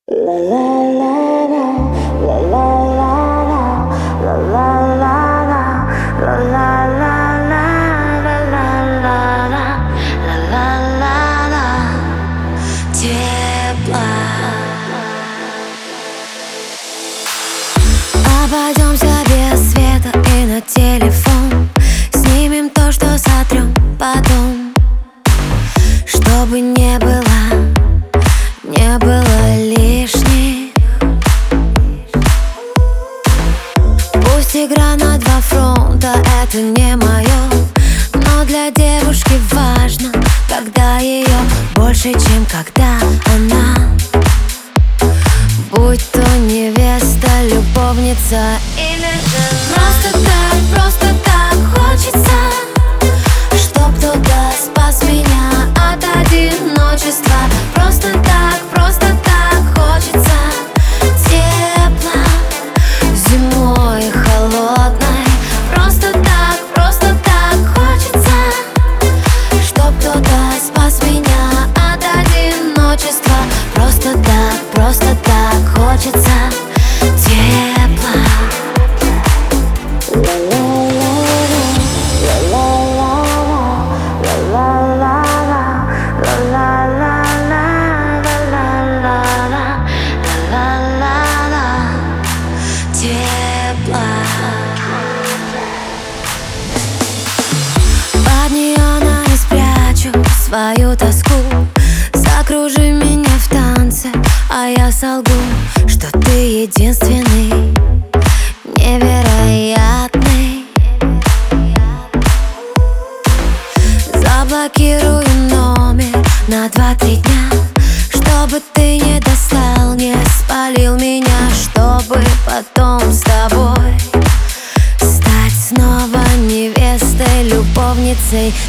Обойдемся без света и на телефон. Снимем то, что сотрем потом. Чтобы не было лишних. Пусть игра на два фронта, это не мое, но для девушки важно, когда ее больше, чем когда она. Будь то невеста, любовница или жена. Просто так хочется, чтоб кто-то спас меня от одиночества. Просто так хочется тепла зимой холодной. Просто так хочется, чтоб кто-то спас меня от одиночества. Просто так хочется тепла. Под неонами спрячу свою тоску. Закружи меня в танце, а я солгу, что ты единственный, невероятный. Заблокирую номер на 2-3 дня, чтобы ты не достал, не спалил меня, чтобы потом с тобой стать снова невестой, любовницей